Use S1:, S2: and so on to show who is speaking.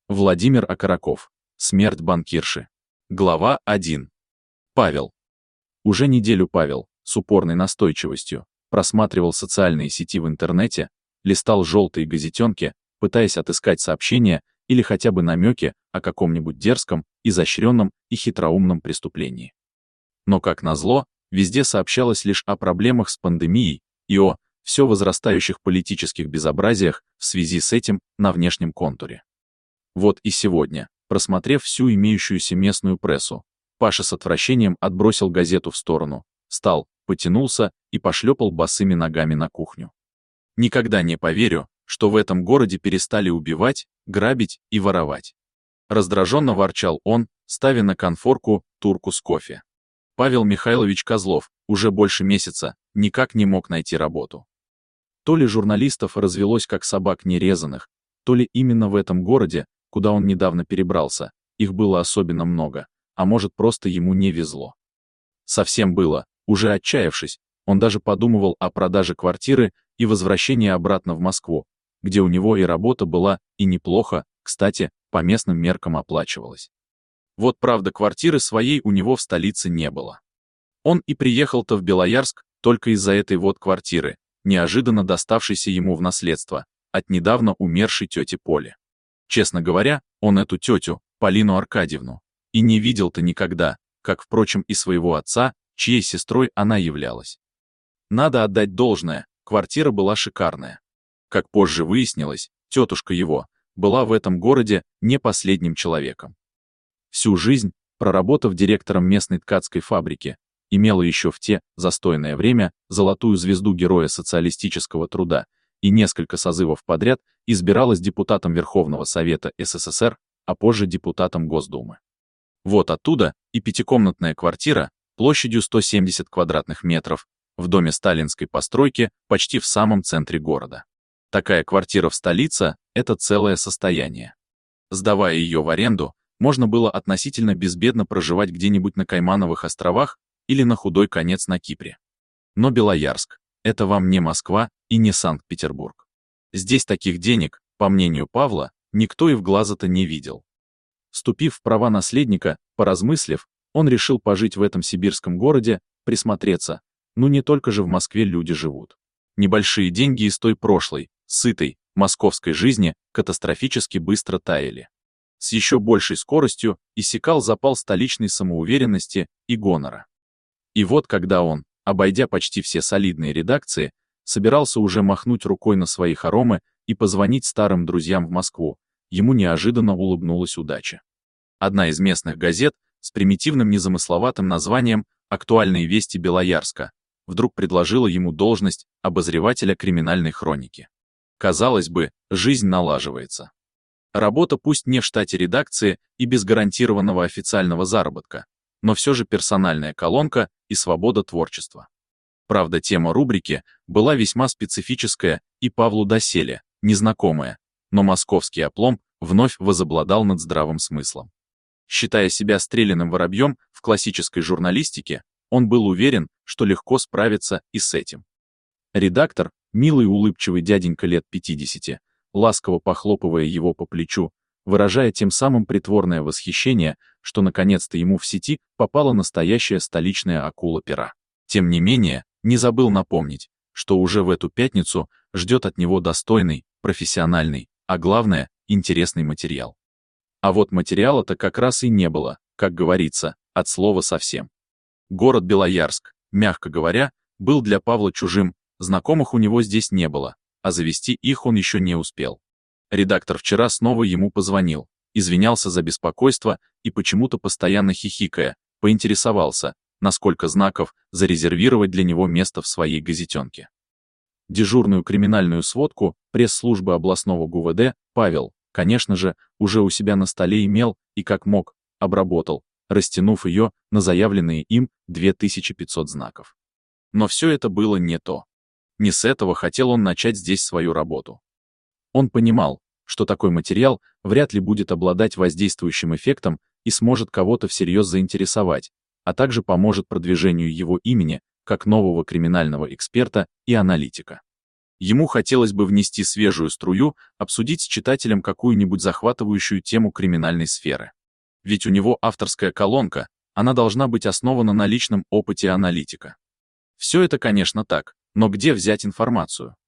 S1: Владимир Окороков. Смерть банкирши. Глава 1. Павел. Уже неделю Павел, с упорной настойчивостью, просматривал социальные сети в интернете, листал желтые газетенки, пытаясь отыскать сообщения или хотя бы намеки о каком-нибудь дерзком, изощренном и хитроумном преступлении. Но, как назло, везде сообщалось лишь о проблемах с пандемией и о все возрастающих политических безобразиях в связи с этим на внешнем контуре. Вот и сегодня, просмотрев всю имеющуюся местную прессу, Паша с отвращением отбросил газету в сторону, встал, потянулся и пошлепал босыми ногами на кухню. Никогда не поверю, что в этом городе перестали убивать, грабить и воровать. Раздраженно ворчал он, ставя на конфорку турку с кофе. Павел Михайлович Козлов уже больше месяца никак не мог найти работу. То ли журналистов развелось как собак нерезанных, то ли именно в этом городе, куда он недавно перебрался, их было особенно много, а может, просто ему не везло. Совсем было, уже отчаявшись, он даже подумывал о продаже квартиры и возвращении обратно в Москву, где у него и работа была, и неплохо, кстати, по местным меркам оплачивалась. Вот правда, квартиры своей у него в столице не было. Он и приехал-то в Белоярск только из-за этой вот квартиры, неожиданно доставшейся ему в наследство, от недавно умершей тети Поли. Честно говоря, он эту тетю, Полину Аркадьевну, и не видел-то никогда, как, впрочем, и своего отца, чьей сестрой она являлась. Надо отдать должное, квартира была шикарная. Как позже выяснилось, тетушка его была в этом городе не последним человеком. Всю жизнь, проработав директором местной ткацкой фабрики, имела еще в те застойное время золотую звезду Героя социалистического труда и несколько созывов подряд избиралась депутатом Верховного Совета СССР, а позже депутатом Госдумы. Вот оттуда и пятикомнатная квартира площадью 170 квадратных метров в доме сталинской постройки почти в самом центре города. Такая квартира в столице – это целое состояние. Сдавая ее в аренду, можно было относительно безбедно проживать где-нибудь на Каймановых островах или на худой конец на Кипре. Но Белоярск – это вам не Москва и не Санкт-Петербург. Здесь таких денег, по мнению Павла, никто и в глаза-то не видел. Вступив в права наследника, поразмыслив, он решил пожить в этом сибирском городе, присмотреться, ну не только же в Москве люди живут. Небольшие деньги из той прошлой, сытой, московской жизни катастрофически быстро таяли. С еще большей скоростью иссякал запал столичной самоуверенности и гонора. И вот когда он, обойдя почти все солидные редакции, собирался уже махнуть рукой на свои хоромы и позвонить старым друзьям в Москву, ему неожиданно улыбнулась удача. Одна из местных газет с примитивным незамысловатым названием «Актуальные вести Белоярска» вдруг предложила ему должность обозревателя криминальной хроники. Казалось бы, жизнь налаживается. Работа пусть не в штате редакции и без гарантированного официального заработка, но все же персональная колонка и свобода творчества. Правда, тема рубрики была весьма специфическая и Павлу доселе, незнакомая, но московский опломб вновь возобладал над здравым смыслом. Считая себя стрелянным воробьем в классической журналистике, он был уверен, что легко справится и с этим. Редактор, милый улыбчивый дяденька лет 50, ласково похлопывая его по плечу, выражая тем самым притворное восхищение, что наконец-то ему в сети попала настоящая столичная акула пера. Тем не менее, не забыл напомнить, что уже в эту пятницу ждет от него достойный, профессиональный, а главное, интересный материал. А вот материала-то как раз и не было, как говорится, от слова совсем. Город Белоярск, мягко говоря, был для Павла чужим, знакомых у него здесь не было, а завести их он еще не успел. Редактор вчера снова ему позвонил, извинялся за беспокойство и почему-то постоянно хихикая, поинтересовался, насколько знаков зарезервировать для него место в своей газетенке. Дежурную криминальную сводку пресс-службы областного ГУВД Павел, конечно же, уже у себя на столе имел и как мог, обработал, растянув ее на заявленные им 2500 знаков. Но все это было не то. Не с этого хотел он начать здесь свою работу. Он понимал, что такой материал вряд ли будет обладать воздействующим эффектом и сможет кого-то всерьез заинтересовать, а также поможет продвижению его имени как нового криминального эксперта и аналитика. Ему хотелось бы внести свежую струю, обсудить с читателем какую-нибудь захватывающую тему криминальной сферы. Ведь у него авторская колонка, она должна быть основана на личном опыте аналитика. Все это, конечно, так, но где взять информацию?